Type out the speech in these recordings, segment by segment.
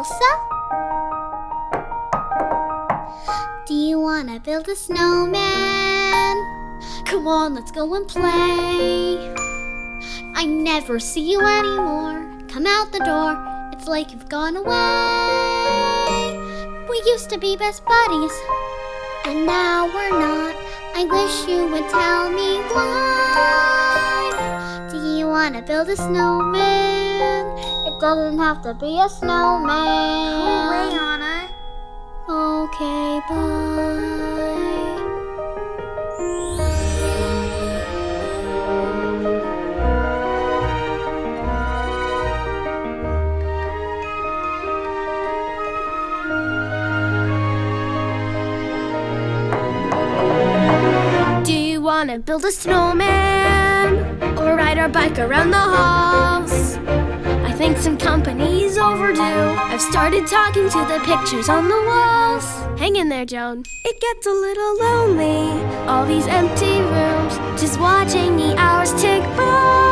Elsa? Do you want to build a snowman? Come on, let's go and play. I never see you anymore. Come out the door, it's like you've gone away. We used to be best buddies, and now we're not. I wish you would tell me why. Do you want to build a snowman? It doesn't have to be a snowman. Go away, Anna. Okay, bye. Wanna build a snowman or ride our bike around the halls. I think some company's overdue. I've started talking to the pictures on the walls. Hang in there, Joan. It gets a little lonely, all these empty rooms, just watching the hours tick by.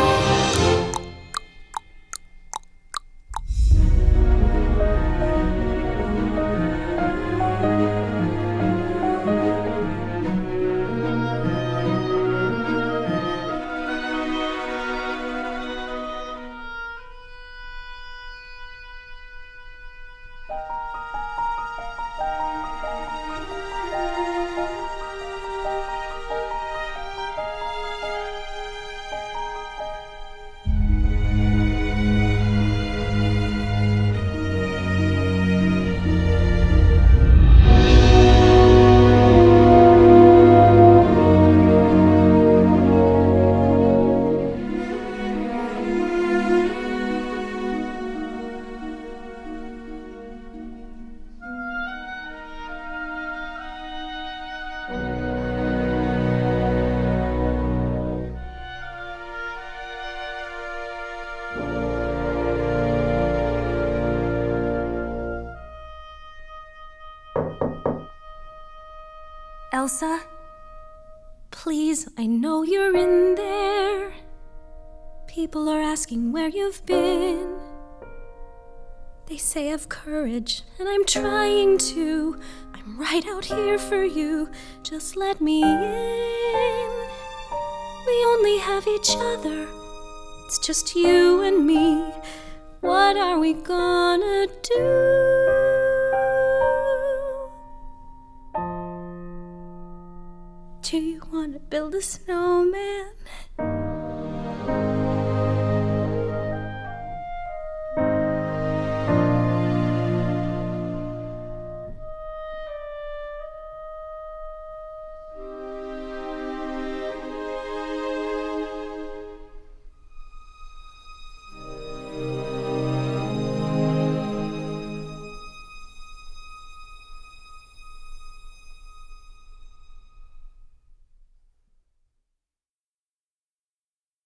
Elsa, please, I know you're in there. People are asking where you've been. They say have courage, and I'm trying to. I'm right out here for you. Just let me in. We only have each other. It's just you and me. What are we gonna do? Do you want to build a snowman?